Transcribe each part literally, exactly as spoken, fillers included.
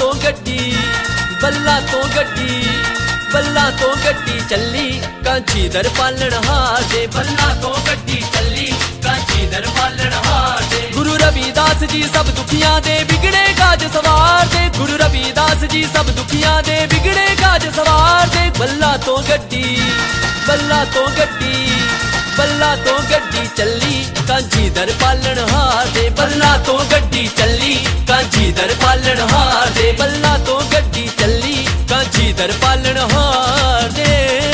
ਤੋਂ ਗੱਡੀ ਬੱਲਾ ਤੋਂ ਗੱਡੀ ਬੱਲਾ ਤੋਂ ਗੱਡੀ ਚੱਲੀ ਕਾਂਚੀ ਦਰ ਪਾਲਣ ਹਾਰ ਦੇ ਬੱਲਾ ਤੋਂ ਗੱਡੀ ਚੱਲੀ ਕਾਂਚੀ ਦਰ ਪਾਲਣ ਹਾਰ ਦੇ ਗੁਰੂ ਰਵਿਦਾਸ ਜੀ ਸਭ ਦੁਖੀਆਂ ਦੇ ਵਿਗੜੇ ਕਾਜ ਸਵਾਰ ਦੇ ਗੁਰੂ ਰਵਿਦਾਸ ਜੀ ਸਭ ਦੁਖੀਆਂ ਦੇ ਵਿਗੜੇ ਕਾਜ ਸਵਾਰ ਦੇ ਬੱਲਾ ਤੋਂ ਗੱਡੀ ਬੱਲਾ ਤੋਂ ਗੱਡੀ ਬੱਲਾ ਤੋਂ ਗੱਡੀ ਚੱਲੀ ਕਾਂਚੀ ਦਰ ਪਾਲਣ ਹਾਰ ਦੇ ਬੱਲਾ ਤੋਂ ਗੱਡੀ ਚੱਲੀ ਕਾਂਚੀ ਦਰ ਪਾਲਣ ਹਾਰ ਦੇ ਬੱਲਾ ਤੋਂ ਗੱਡੀ ਚੱਲੀ ਕਾਂਚੀ ਦਰ ਪਾਲਣ ਹਾਰ ਦੇ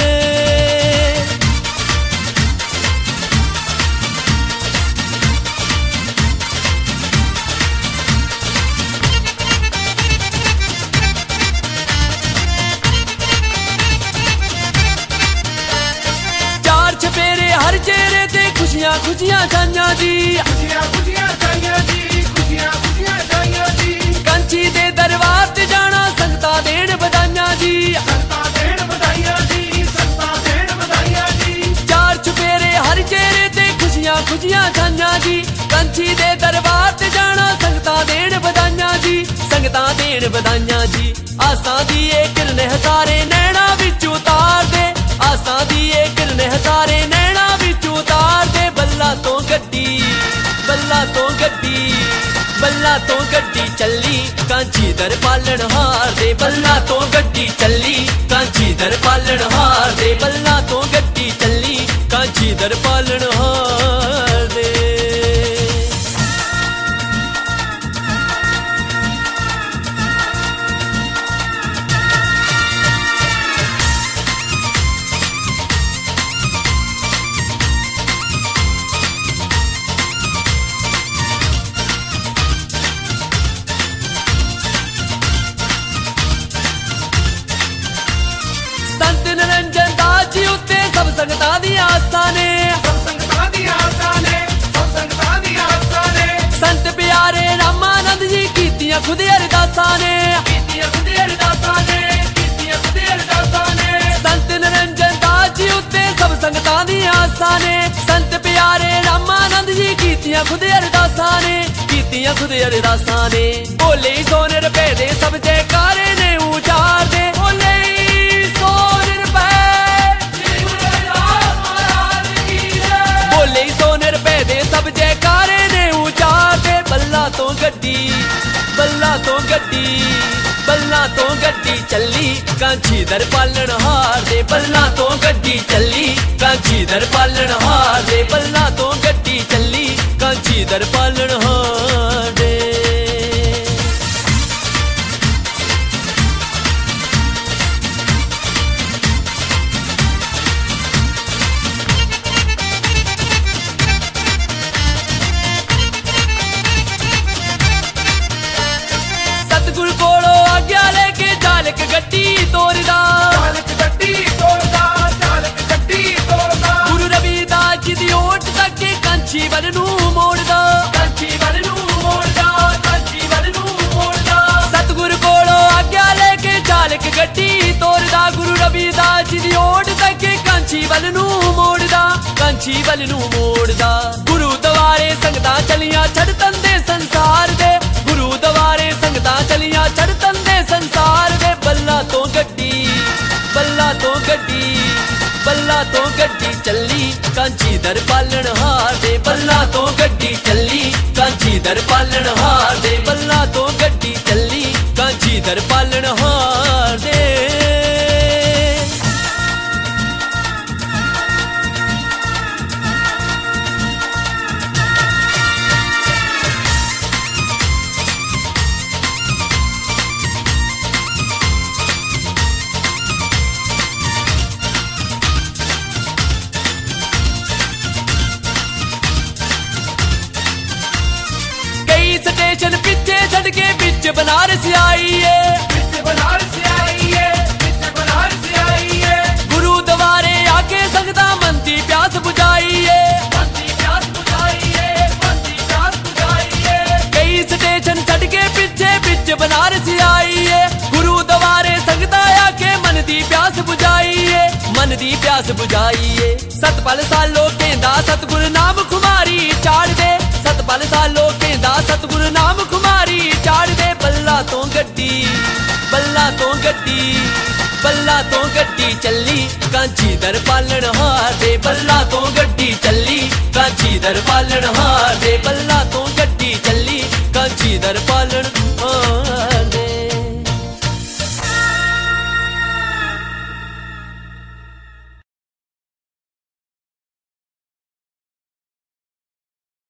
हर चेहरे ते खुशियां खुशियां छाइयां जी खुशियां खुशियां छाइयां जी खुशियां खुशियां छाइयां जी कांची दे दरबार ते जाना संगतां देण बधाइयां जी संगतां देण बधाइयां जी संगतां देण बधाइयां जी चार चुफेरे हर चेहरे ते खुशियां खुशियां छाइयां जी कांची दे दरबार ते जाना संगतां देण बधाइयां जी संगतां देण बधाइयां जी आसां दी ए किरण हजारे नैना विच उतार दे आसां दी ए किरण हजारे नैना विच उतार दे ਬੱਲਾ ਤੋਂ ਗੱਡੀ ਬੱਲਾ ਤੋਂ ਗੱਡੀ ਬੱਲਾ ਤੋਂ ਗੱਡੀ ਚੱਲੀ ਕਾਂਚੀ ਦਰ ਪਾਲਣ ਹਾਰ ਦੇ ਬੱਲਾ ਤੋਂ ਗੱਡੀ ਚੱਲੀ ਕਾਂਚੀ ਦਰ ਪਾਲਣ ਹਾਰ ਦੇ ਬੱਲਾ ਤੋਂ ਗੱਡੀ ਚੱਲੀ ਕਾਂਚੀ ਦਰ ਪਾਲਣ ਹਾਰ ਦੇ ਸਭ ਸੰਗਤਾਂ ਦੀਆਂ ਆਸਾਂ ਨੇ ਸਭ ਸੰਗਤਾਂ ਦੀਆਂ ਆਸਾਂ ਨੇ ਸਭ ਸੰਗਤਾਂ ਦੀਆਂ ਆਸਾਂ ਨੇ ਸੰਤ ਪਿਆਰੇ ਰਾਮਾਨੰਦ ਜੀ ਕੀਤੀਆਂ ਖੁਦ ਅਰਦਾਸਾਂ ਨੇ ਕੀਤੀਆਂ ਖੁਦ ਅਰਦਾਸਾਂ ਨੇ ਕੀਤੀਆਂ ਖੁਦ ਅਰਦਾਸਾਂ ਨੇ ਸੰਤ ਨਿਰੰਜਨ ਦਾਸ ਜੀ ਉੱਤੇ ਸਭ ਸੰਗਤਾਂ ਦੀਆਂ ਆਸਾਂ ਨੇ ਸੰਤ ਪਿਆਰੇ ਰਾਮਾਨੰਦ ਜੀ ਕੀਤੀਆਂ ਖੁਦ ਅਰਦਾਸਾਂ ਨੇ ਕੀਤੀਆਂ ਖੁਦ ਅਰਦਾਸਾਂ ਨੇ ਬੋਲੇ ਸੋਨੇ ਰੁਪਏ ਦੇ ਸਭ ਜੈਕਾਰੇ ਨੇ ਉਚਾਰਦੇ ਬੋਲੇ ਸੋਨੇ ਰੁਪਏ ਬੋਲੇ ਸੋਨੇ ਰੁਪਏ ਦੇ ਸਭ ਜੈਕਾਰੇ ਨੇ ਉਚਾਰਦੇ ਬੱਲਾ ਤੋਂ ਗੱਡੀ ਬੱਲਾ ਤੋਂ ਗੱਡੀ ਬੱਲਾ ਤੋਂ ਗੱਡੀ ਚੱਲੀ ਕਾਂਚੀ ਦਰ ਪਾਲਣ ਹਾਰ ਦੇ ਬੱਲਾ ਤੋਂ ਗੱਡੀ ਚੱਲੀ ਕਾਂਚੀ ਦਰ ਪਾਲਣ ਹਾਰ ਦੇ ਬੱਲਾ ਤੋਂ ਗੱਡੀ ਚੱਲੀ ਕਾਂਚੀ ਦਰ ਪਾਲਣ ਹਾਰ ਦੇ ਸਤਿਗੁਰ ਕੋਲੋਂ ਆਗਿਆ ਲੈ ਕੇ ਚਾਲਕ ਗੱਡੀ ਤੋਰਦਾ ਚਾਲਕ ਗੱਡੀ ਤੋਰਦਾ ਚਾਲਕ ਗੱਡੀ ਤੋਰਦਾ ਗੁਰੂ ਰਵਿਦਾਸ ਜੀ ਦੀ ਓਟ ਤੱਕ ਕਾਂਚੀ ਵੱਲ ਨੂੰ ਮੋੜਦਾ ਕਾਂਚੀ ਵੱਲ ਨੂੰ ਮੋੜਦਾ ਕਾਂਚੀ ਵੱਲ ਨੂੰ ਮੋੜਦਾ ਸਤਿਗੁਰ ਕੋਲੋਂ ਆਗਿਆ ਲੈ ਕੇ ਚਾਲਕ ਗੱਡੀ ਤੋਰਦਾ ਗੁਰੂ ਰਵਿਦਾਸ ਜੀ ਦੀ ਓਟ ਤੱਕ ਕਾਂਚੀ ਵੱਲ ਨੂੰ ਮੋੜਦਾ ਕਾਂਚੀ ਵੱਲ ਨੂੰ ਮੋੜਦਾ ਗੁਰੂ ਦੁਆਰੇ ਸੰਗਤਾਂ ਚਲੀਆਂ ਛੱਡ ਤੰਦੇ ਸੰਸਾਰ ਦੇ ਗੁਰੂ ਦੁਆਰੇ ਸੰਗਤਾਂ ਚਲੀਆਂ ਛੱਡ ਤੰਦੇ ਸੰਸਾਰ ਦੇ ਬੱਲਾ ਤੋਂ ਗੱਡੀ ਬੱਲਾ ਤੋਂ ਗੱਡੀ ਬੱਲਾ ਤੋਂ ਗੱਡੀ ਚੱਲੀ ਕਾਂਚੀ ਦਰ ਪਾਲਣ ਹਾਰ ਦੇ ਬੱਲਾ ਤੋਂ ਗੱਡੀ ਚੱਲੀ ਕਾਂਚੀ ਦਰ ਪਾਲਣ ਹਾਰ ਦੇ ਬੱਲਾ ਤੋਂ ਗੱਡੀ ਚੱਲੀ ਕਾਂਚੀ ਦਰ ਪਾਲਣ ਹਾਰ ਦੇ स्टेशन पिछे छड़ के बिच बनारस आई है बिच बनारस आई है बिच बनारस आई है गुरु द्वारे आके संगता मन दी प्यास बुझाई है मन दी प्यास बुझाई है मन दी प्यास बुझाई है कई स्टेशन छड़ के पिछे बिच बनारस आई है गुरु द्वारे संगता आके मन दी प्यास बुझाई है मन दी प्यास बुझाई है सतपल सालो कहंदा सतगुर नाम खुमारी चाड़ दे सतपल सालो कहंदा सतगुर नाम खुमारी चाड़ दे बल्ला ਬੱਲਾ ਤੋਂ ਗੱਡੀ ਬੱਲਾ ਤੋਂ ਗੱਡੀ ਬੱਲਾ ਤੋਂ ਗੱਡੀ ਚੱਲੀ ਕਾਂਚੀ ਦਰ ਪਾਲਣ ਹਾਰ ਦੇ ਬੱਲਾ ਤੋਂ ਗੱਡੀ ਚੱਲੀ ਕਾਂਚੀ ਦਰ ਪਾਲਣ ਹਾਰ ਦੇ ਬੱਲਾ ਤੋਂ ਗੱਡੀ ਚੱਲੀ ਕਾਂਚੀ